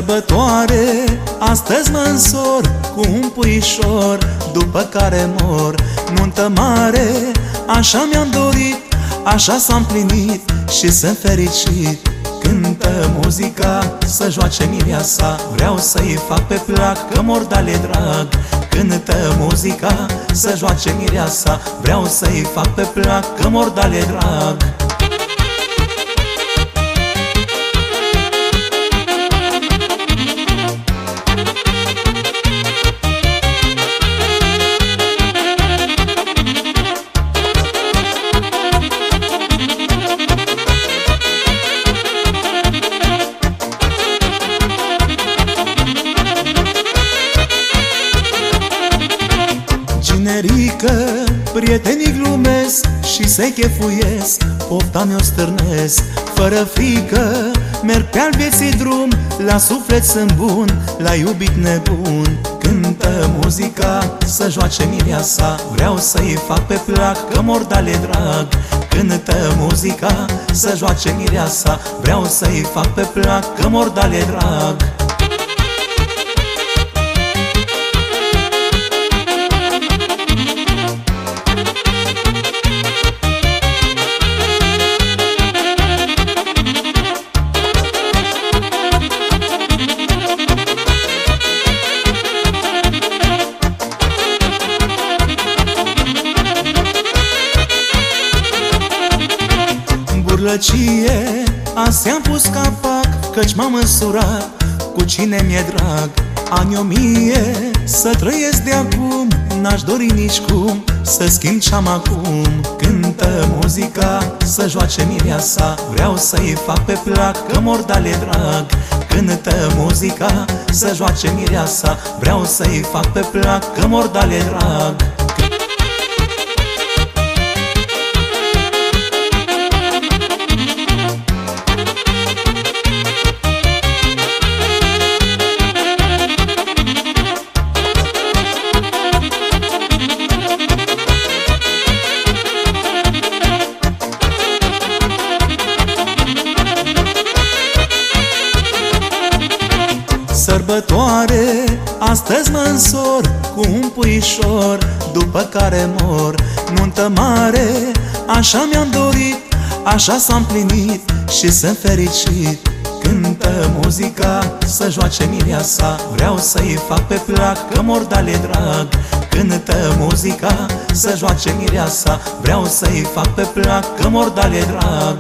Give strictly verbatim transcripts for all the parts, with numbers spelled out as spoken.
Sărbătoare, astăzi mă însor cu un puișor, după care mor. Nuntă mare, așa mi-am dorit, așa s-a împlinit și sunt fericit. Cântă muzica, să joace mireasa, vreau să-i fac pe plac, că mor de-ale drag. Cântă muzica, să joace mireasa, vreau să-i fac pe plac, că mor de-ale drag. Generică, prietenii glumesc și se chefuiesc, pofta mi-o stârnesc. Fără frică, merg pe-al vieții drum, la suflet sunt bun, la iubit nebun. Cântă muzica, să joace mireasa, vreau să-i fac pe plac, că mor de-ale drag. Cântă muzica, să joace mireasa, vreau să-i fac pe plac, că mor de-ale drag. Burlăcie, azi am pus capac, căci m-am însurat cu cine mi-e drag. Ani o mie să trăiesc de acum, n-aș dori nici cum să schimb ce-am acum. Cântă muzica, să joace mireasa, vreau să-i fac pe plac, că mor de-ale drag. Cântă muzica, să joace mireasa, vreau să-i fac pe plac, că mor de-ale drag. Sărbătoare, astăzi mă însor cu un puișor, după care mor. Nuntă mare, așa mi-am dorit, așa s-a împlinit și sunt fericit. Cântă muzica, să joace mireasa, vreau să-i fac pe plac, că mor de-ale drag. Cântă muzica, să joace mireasa, vreau să-i fac pe plac, că mor de-ale drag.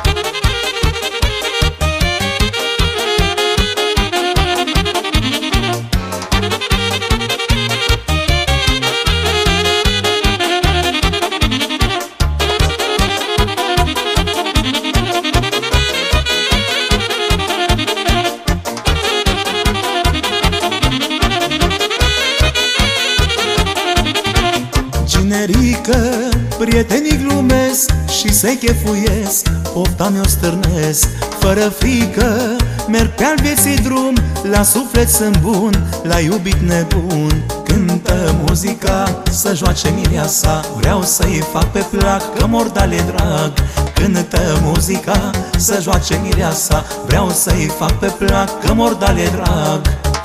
Generică, prietenii glumesc și se chefuiesc, pofta mi-o stârnesc. Fără frică, merg pe-al vieții drum, la suflet sunt bun, la iubit nebun. Cântă muzica, să joace mireasa, vreau să-i fac pe plac, că mor de-ale drag. Cântă muzica, să joace mireasa, vreau să-i fac pe plac, că mor de-ale drag.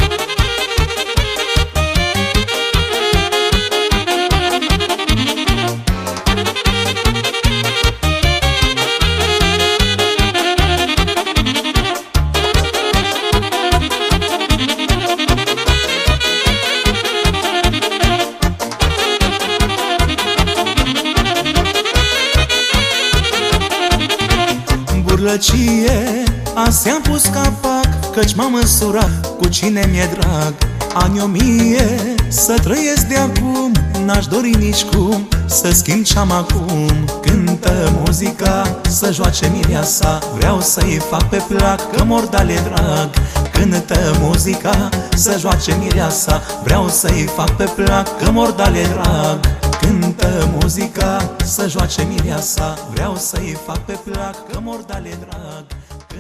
Burlăcie, azi am pus capac, căci m-am însurat cu cine mi-e drag. Ani o mie să trăiesc de acum, n-aș dori nici cum să schimb ce-am acum. Cântă muzica, să joace mireasa, vreau să-i fac pe plac, că mor de-ale drag. Cântă muzica, să joace mireasa, vreau să-i fac pe plac, că mor de-ale drag. Cântă muzica, să joace mireasa, vreau să-i fac pe plac, că mor de-ale drag.